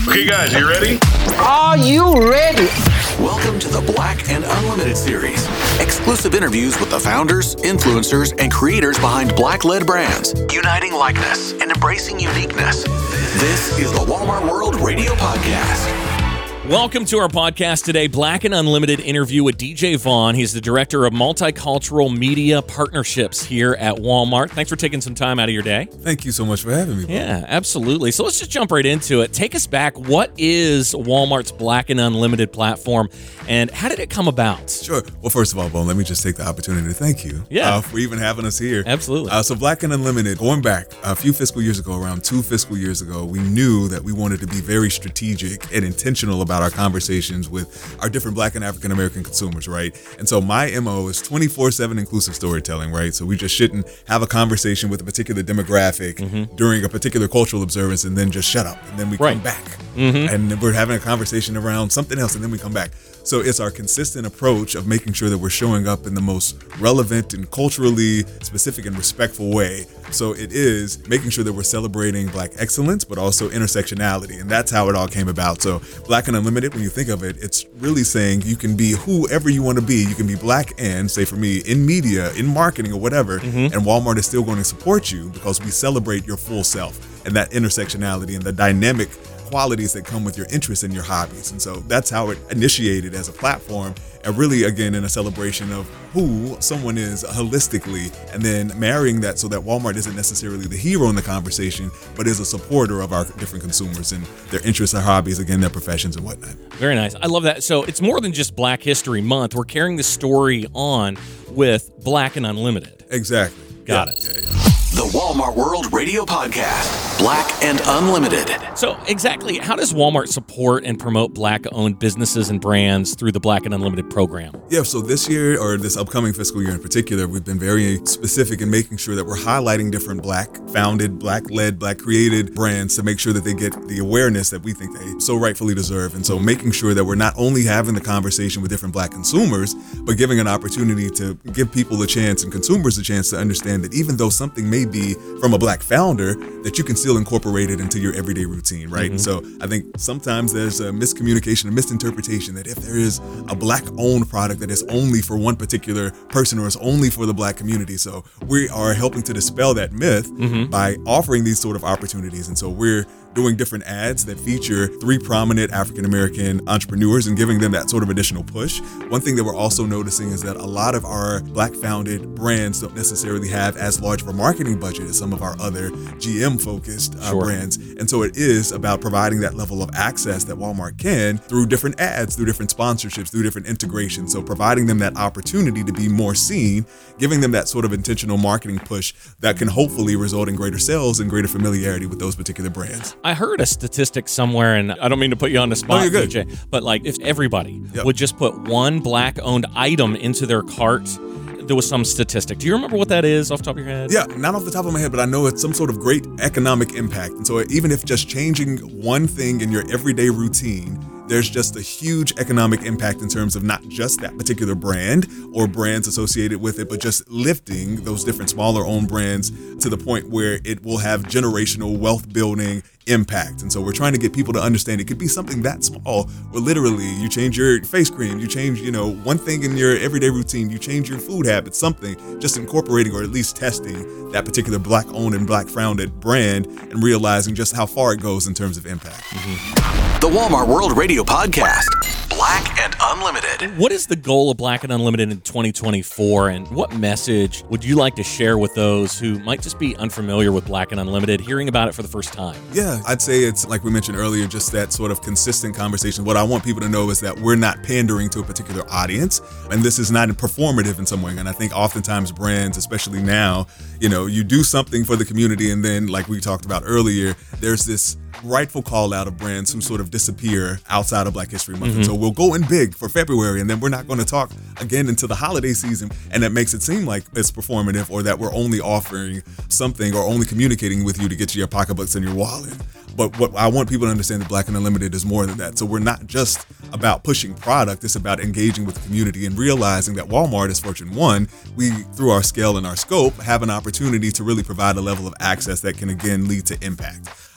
Okay, guys, you ready? Are you ready? Welcome to the Black and Unlimited series. Exclusive interviews with the founders, influencers, and creators behind Black-led brands, uniting likeness and embracing uniqueness. This is the Walmart World Radio Podcast. Welcome to our podcast today, Black and Unlimited interview with DJ Vaughn. He's the Director of Multicultural Media Partnerships here at Walmart. Thanks for taking some time out of your day. Thank you so much for having me, Bob. Yeah, absolutely. So let's just jump right into it. Take us back. What is Walmart's Black and Unlimited platform, and how did it come about? Sure. Well, first of all, Bo, let me just take the opportunity to thank you for even having us here. Absolutely. So Black and Unlimited, going back a few fiscal years ago, around 2 fiscal years ago, we knew that we wanted to be very strategic and intentional about our conversations with our different Black and African American consumers, right? And so my MO is 24/7 inclusive storytelling, right? So we just shouldn't have a conversation with a particular demographic during a particular cultural observance and then just shut up. And then we come back. And we're having a conversation around something else and then we come back. So it's our consistent approach of making sure that we're showing up in the most relevant and culturally specific and respectful way. So it is making sure that we're celebrating Black excellence, but also intersectionality. And that's how it all came about. So Black and Unlimited, when you think of it, it's really saying you can be whoever you want to be. You can be Black and, say for me, in media, in marketing or whatever. And Walmart is still going to support you because we celebrate your full self and that intersectionality and the dynamic qualities that come with your interests and your hobbies. And so that's how it initiated as a platform, and really, again, in a celebration of who someone is holistically, and then marrying that so that Walmart isn't necessarily the hero in the conversation, but is a supporter of our different consumers and their interests, their hobbies, again, their professions and whatnot. Very nice. I love that. So it's more than just Black History Month. We're carrying the story on with Black and Unlimited. Exactly. Got it. The Walmart World Radio Podcast, Black and Unlimited. So exactly, how does Walmart support and promote Black-owned businesses and brands through the Black and Unlimited program? Yeah, so this year, or this upcoming fiscal year in particular, we've been very specific in making sure that we're highlighting different Black-founded, Black-led, Black-created brands to make sure that they get the awareness that we think they so rightfully deserve. And so making sure that we're not only having the conversation with different Black consumers, but giving an opportunity to give people a chance and consumers a chance to understand that even though something may be from a Black founder, that you can still incorporate it into your everyday routine, right? And so I think sometimes there's a miscommunication, a misinterpretation that if there is a Black-owned product that is only for one particular person or is only for the Black community. So we are helping to dispel that myth by offering these sort of opportunities. And so we're doing different ads that feature 3 prominent African-American entrepreneurs and giving them that sort of additional push. One thing that we're also noticing is that a lot of our Black-founded brands don't necessarily have as large of a marketing budget as some of our other GM-focused brands. And so it is about providing that level of access that Walmart can through different ads, through different sponsorships, through different integrations. So providing them that opportunity to be more seen, giving them that sort of intentional marketing push that can hopefully result in greater sales and greater familiarity with those particular brands. I heard a statistic somewhere, and I don't mean to put you on the spot, you're good. DJ, but like if everybody would just put one Black-owned item into their cart, there was some statistic. Do you remember what that is off the top of your head? Yeah, not off the top of my head, but I know it's some sort of great economic impact. And so even if just changing one thing in your everyday routine, there's just a huge economic impact in terms of not just that particular brand or brands associated with it, but just lifting those different smaller owned brands to the point where it will have generational wealth building impact. And so we're trying to get people to understand it could be something that small, where literally you change your face cream, you change, one thing in your everyday routine, you change your food habits, something, just incorporating or at least testing that particular Black owned and Black founded brand and realizing just how far it goes in terms of impact. The Walmart World Radio Podcast, Black and Unlimited. What is the goal of Black and Unlimited in 2024, and what message would you like to share with those who might just be unfamiliar with Black and Unlimited, hearing about it for the first time? Yeah, I'd say it's, like we mentioned earlier, just that sort of consistent conversation. What I want people to know is that we're not pandering to a particular audience, and this is not performative in some way. And I think oftentimes brands, especially now, you do something for the community, and then, like we talked about earlier, there's this rightful call out of brands who sort of disappear outside of Black History Month. And so we'll go in big for February, and then we're not going to talk again until the holiday season. And that makes it seem like it's performative, or that we're only offering something or only communicating with you to get you your pocketbooks and your wallet. But what I want people to understand, that Black and Unlimited is more than that. So we're not just about pushing product, it's about engaging with the community and realizing that Walmart is Fortune 1. We, through our scale and our scope, have an opportunity to really provide a level of access that can again lead to impact.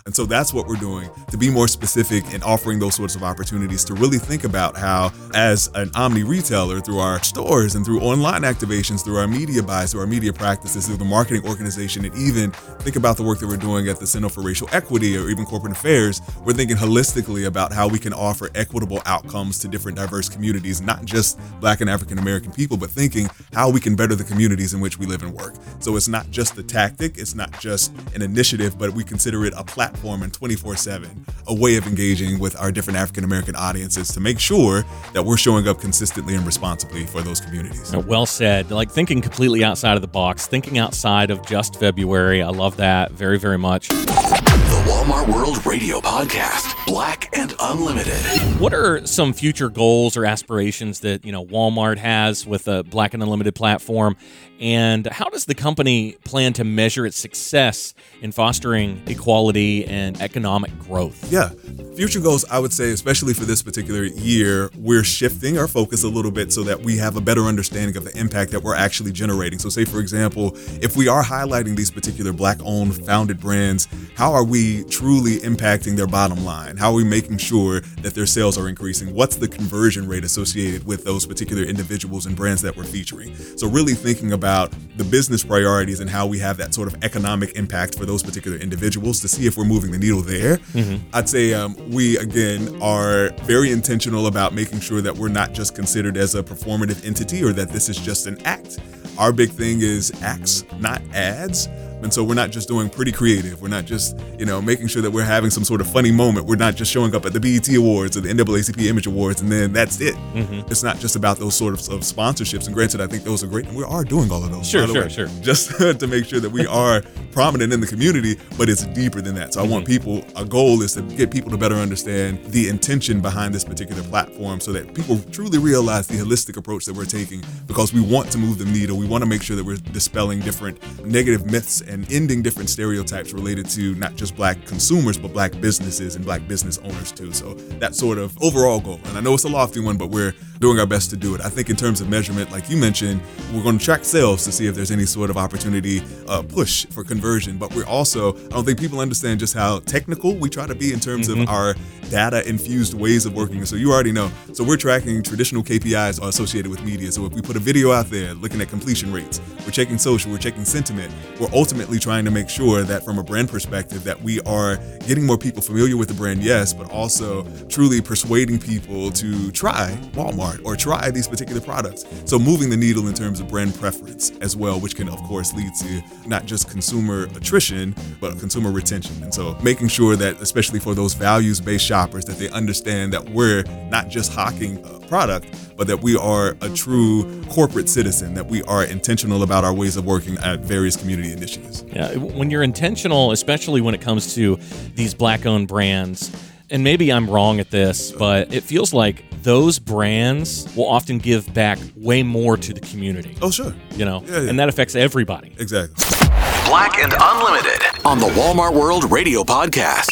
And so that's what we're doing to be more specific in offering those sorts of opportunities to really think about how, as an omni retailer, through our stores and through online activations, through our media buys, through our media practices, through the marketing organization, and even think about the work that we're doing at the Center for Racial Equity or even Corporate Affairs, we're thinking holistically about how we can offer equitable outcomes to different diverse communities, not just Black and African American people, but thinking how we can better the communities in which we live and work. So it's not just a tactic, it's not just an initiative, but we consider it a platform and 24/7, a way of engaging with our different African American audiences to make sure that we're showing up consistently and responsibly for those communities. Well said. Like thinking completely outside of the box, thinking outside of just February. I love that very, very much. The Walmart World Radio Podcast, Black and Unlimited. What are some future goals or aspirations that, Walmart has with a Black and Unlimited platform? And how does the company plan to measure its success in fostering equality and economic growth? Yeah. Future goals, I would say, especially for this particular year, we're shifting our focus a little bit so that we have a better understanding of the impact that we're actually generating. So say, for example, if we are highlighting these particular Black-owned, founded brands, how are we truly impacting their bottom line? How are we making sure that their sales are increasing? What's the conversion rate associated with those particular individuals and brands that we're featuring? So really thinking about the business priorities and how we have that sort of economic impact for those particular individuals to see if we're moving the needle there. I'd say we, again, are very intentional about making sure that we're not just considered as a performative entity or that this is just an act. Our big thing is acts, not ads. And so we're not just doing pretty creative. We're not just, making sure that we're having some sort of funny moment. We're not just showing up at the BET Awards or the NAACP Image Awards and then that's it. It's not just about those sort of sponsorships. And granted, I think those are great. And we are doing all of those. Sure. Just to make sure that we are prominent in the community, but it's deeper than that. So I want our goal is to get people to better understand the intention behind this particular platform so that people truly realize the holistic approach that we're taking because we want to move the needle. We want to make sure that we're dispelling different negative myths and ending different stereotypes related to not just Black consumers, but Black businesses and Black business owners too. So that sort of overall goal. And I know it's a lofty one, but we're doing our best to do it. I think in terms of measurement, like you mentioned, we're going to track sales to see if there's any sort of opportunity push for conversion. But we're also, I don't think people understand just how technical we try to be in terms of our data-infused ways of working. So you already know. So we're tracking traditional KPIs associated with media. So if we put a video out there looking at completion rates, we're checking social, we're checking sentiment, we're ultimately trying to make sure that from a brand perspective that we are getting more people familiar with the brand, yes, but also truly persuading people to try Walmart or try these particular products. So moving the needle in terms of brand preference as well, which can of course lead to not just consumer attrition, but consumer retention. And so making sure that, especially for those values-based shoppers, that they understand that we're not just hawking a product, but that we are a true corporate citizen, that we are intentional about our ways of working at various community initiatives. Yeah, when you're intentional, especially when it comes to these Black-owned brands, and maybe I'm wrong at this, but it feels like those brands will often give back way more to the community. Oh, sure. Yeah. And that affects everybody. Exactly. Black and Unlimited on the Walmart World Radio Podcast.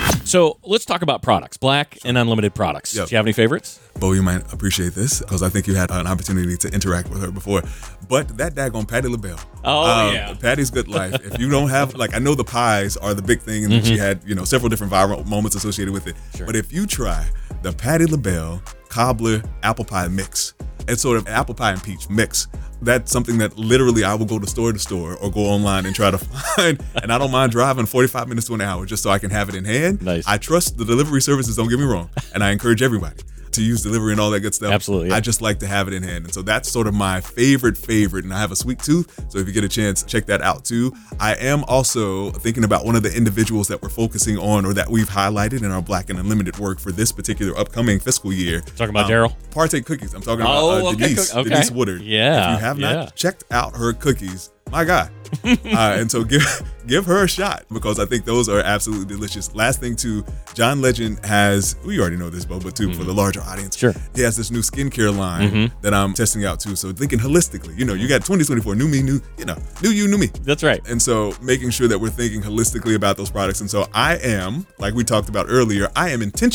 So let's talk about products, Black and Unlimited products. Yep. Do you have any favorites? Bo, you might appreciate this because I think you had an opportunity to interact with her before. But that daggone Patti LaBelle. Oh, yeah. Patty's Good Life. If you don't have, I know the pies are the big thing, and she had, several different viral moments associated with it. Sure. But if you try the Patti LaBelle cobbler apple pie mix, it's sort of apple pie and peach mix. That's something that literally I will go to store or go online and try to find. And I don't mind driving 45 minutes to an hour just so I can have it in hand. Nice. I trust the delivery services, don't get me wrong. And I encourage everybody to use delivery and all that good stuff. Absolutely. Yeah. I just like to have it in hand. And so that's sort of my favorite. And I have a sweet tooth. So if you get a chance, check that out too. I am also thinking about one of the individuals that we're focusing on or that we've highlighted in our Black and Unlimited work for this particular upcking fiscal year. Talking about Daryl? Partake Cookies. I'm talking about Denise Woodard. Yeah. If you have not checked out her cookies, my God. And so give her a shot because I think those are absolutely delicious. Last thing too, John Legend has, you already know this, Bo, but too, for the larger audience, sure, he has this new skincare line that I'm testing out too. So thinking holistically, you got 2024, new me, new you, new me. That's right. And so making sure that we're thinking holistically about those products. And so I am, like we talked about earlier, I am intentionally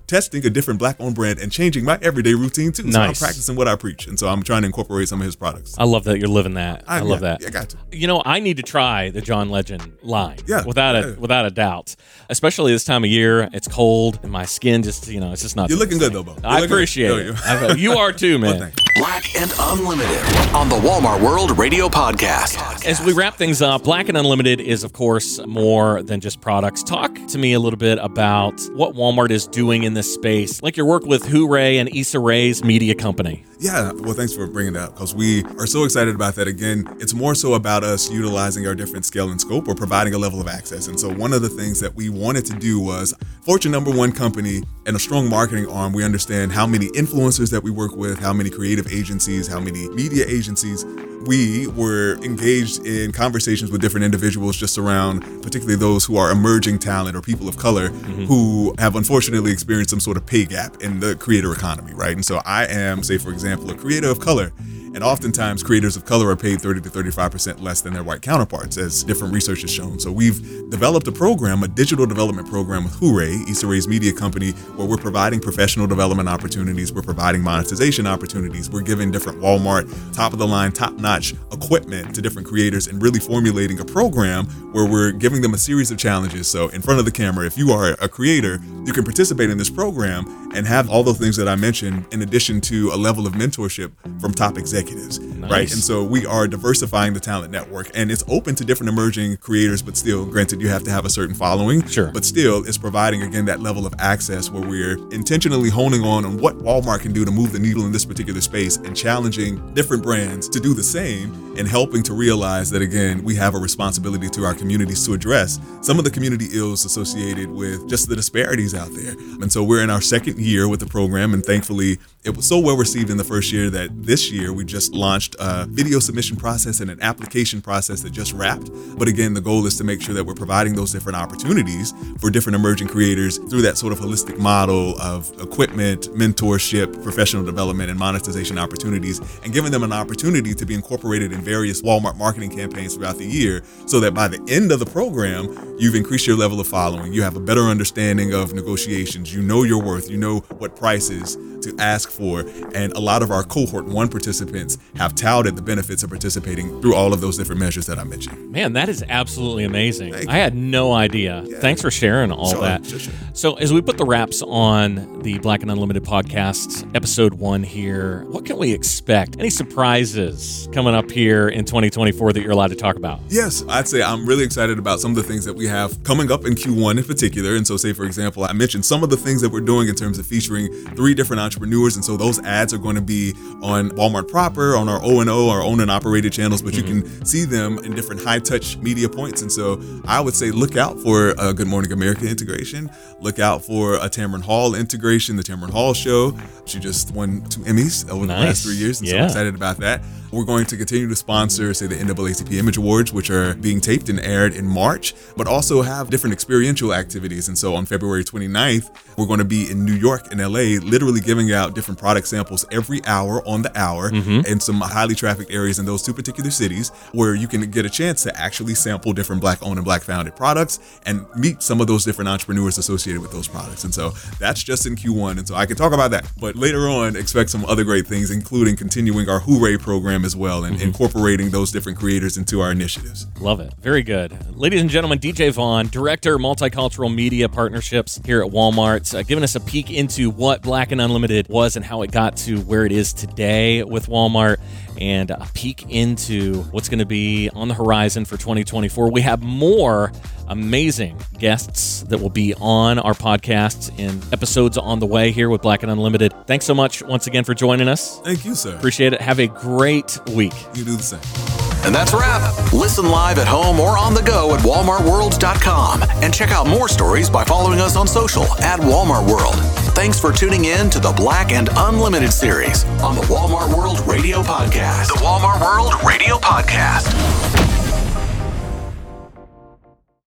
testing a different Black-owned brand and changing my everyday routine too. So I'm practicing what I preach. And so I'm trying to incorporate some of his products. I love that you're living that. I love that. Yeah, I got to. You know, I need to try the John Legend line. Yeah. Without a doubt. Especially this time of year. It's cold and my skin just, it's just not. You're looking good though, Bo. I appreciate it. You are too, man. Well, Black and Unlimited on the Walmart World Radio Podcast. As we wrap things up, Black and Unlimited is, of course, more than just products. Talk to me a little bit about what Walmart is doing in this space, like your work with Hooray and Issa Rae's media company. Yeah, well, thanks for bringing that up because we are so excited about that. Again, it's more so about us utilizing our different scale and scope or providing a level of access. And so one of the things that we wanted to do was Fortune #1 company and a strong marketing arm. We understand how many influencers that we work with, how many creative agencies, how many media agencies. We were engaged in conversations with different individuals just around particularly those who are emerging talent or people of color who have unfortunately experienced some sort of pay gap in the creator economy, right? And so I am, say for example, a creator of color. And oftentimes creators of color are paid 30 to 35% less than their white counterparts, as different research has shown. So we've developed a program, a digital development program with Hooray, Issa Rae's media company, where we're providing professional development opportunities, we're providing monetization opportunities, we're giving different Walmart top-of-the-line, top-notch equipment to different creators and really formulating a program where we're giving them a series of challenges. So in front of the camera, if you are a creator, you can participate in this program and have all those things that I mentioned in addition to a level of mentorship from top executives. Right? And so we are diversifying the talent network and it's open to different emerging creators, but still, granted, you have to have a certain following. Sure. But still, it's providing, again, that level of access where we're intentionally honing on what Walmart can do to move the needle in this particular space and challenging different brands to do the same and helping to realize that, again, we have a responsibility to our communities to address some of the community ills associated with just the disparities out there. And so we're in our second year with the program, and thankfully, it was so well received in the first year that this year we just launched a video submission process and an application process that just wrapped. But again, the goal is to make sure that we're providing those different opportunities for different emerging creators through that sort of holistic model of equipment, mentorship, professional development, and monetization opportunities, and giving them an opportunity to be incorporated in various Walmart marketing campaigns throughout the year so that by the end of the program, you've increased your level of following. You have a better understanding of negotiations. You know your worth. You know what prices to ask for. And a lot of our cohort 1 participants have touted the benefits of participating through all of those different measures that I mentioned. Man, that is absolutely amazing. I had no idea. Yeah. Thanks for sharing all that. Sure. So as we put the wraps on the Black and Unlimited podcast, episode 1 here, what can we expect? Any surprises coming up here in 2024 that you're allowed to talk about? Yes, I'd say I'm really excited about some of the things that we have coming up in Q1 in particular. And so say, for example, I mentioned some of the things that we're doing in terms of featuring 3 different entrepreneurs. And so those ads are going to be on Walmart proper, on our O&O, our owned and operated channels, but you can see them in different high-touch media points. And so I would say look out for a Good Morning America integration. Look out for a Tamron Hall integration, the Tamron Hall show. She just won 2 Emmys over the last 3 years, and so I'm excited about that. We're going to continue to sponsor, say, the NAACP Image Awards, which are being taped and aired in March, but also have different experiential activities. And so on February 29th, we're going to be in New York and LA, literally giving out different product samples every hour on the hour in some highly trafficked areas in those 2 particular cities, where you can get a chance to actually sample different Black-owned and Black-founded products and meet some of those different entrepreneurs associated with those products. And so that's just in Q1. And so I can talk about that. But later on, expect some other great things, including continuing our Hooray program as well and incorporating those different creators into our initiatives. Love it. Very good. Ladies and gentlemen, DJ Vaughn, Director, Multicultural Media Partnerships here at Walmart, giving us a peek into what Black and Unlimited was and how it got to where it is today with Walmart, and a peek into what's going to be on the horizon for 2024. We have more amazing guests that will be on our podcasts in episodes on the way here with Black and Unlimited. Thanks so much once again for joining us. Thank you, sir. Appreciate it. Have a great week. You do the same. And that's a wrap. Listen live at home or on the go at walmartworld.com. And check out more stories by following us on social at Walmart World. Thanks for tuning in to the Black and Unlimited series on the Walmart World Radio Podcast. The Walmart World Radio Podcast.